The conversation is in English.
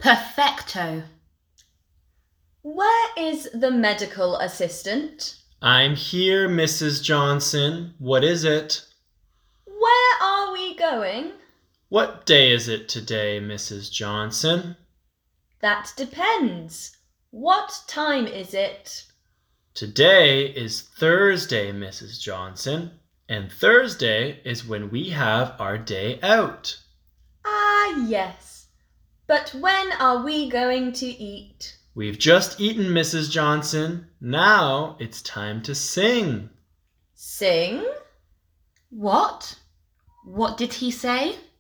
Perfecto. Where is the medical assistant? I'm here, Mrs. Johnson. What is it? Where are we going? What day is it today, Mrs. Johnson? That depends. What time is it? Today is Thursday, Mrs. Johnson, and Thursday is when we have our day out. Ah, yes. But when are we going to eat? We've just eaten, Mrs. Johnson. Now it's time to sing. Sing? What? What did he say?